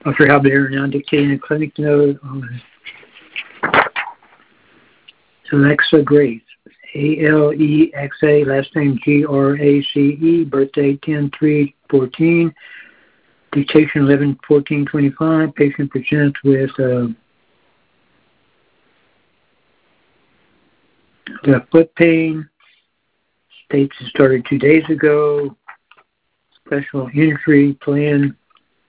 Dr. Halbert now dictating a clinic note on Alexa Grace, Alexa, last name Grace, birthday 10/3/14, dictation 11/14/25. Patient presents with left foot pain. States it started 2 days ago. Special injury plan.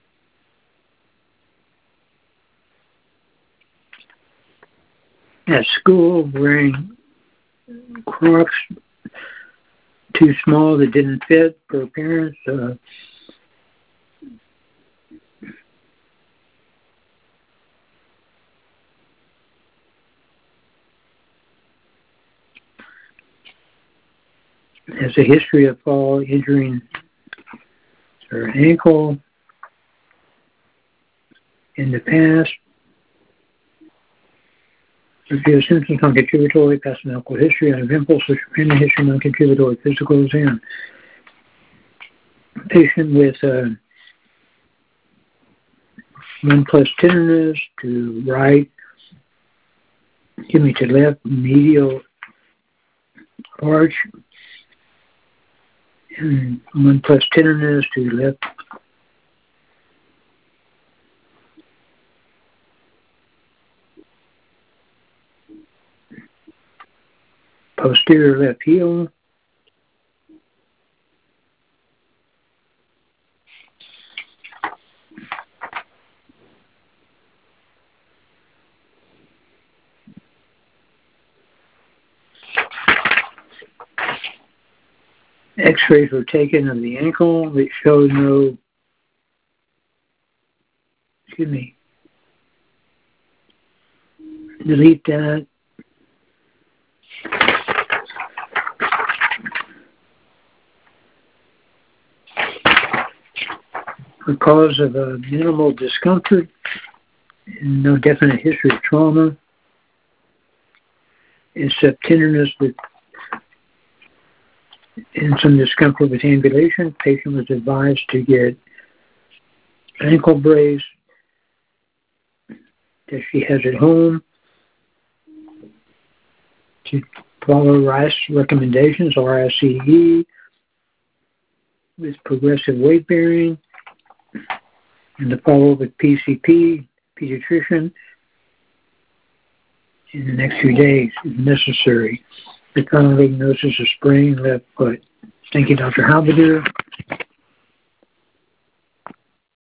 At school, wearing Crocs too small that didn't fit for parents. Has a history of fall injuring her ankle in the past. Review symptoms, non-contributory, past medical history, and impulse, family history, non-contributory, physical exam. Patient with 1+ tenderness to right, to left medial arch, and 1+ tenderness to left posterior left heel. X-rays were taken of the ankle that showed no, delete that. Because of a minimal discomfort and no definite history of trauma, except tenderness and some discomfort with ambulation. Patient was advised to get ankle brace that she has at home to follow RICE recommendations, RICE, with progressive weight bearing, and to follow up with PCP, pediatrician, in the next few days if necessary. The final diagnosis is sprained left foot. Thank you, Dr. Halbert.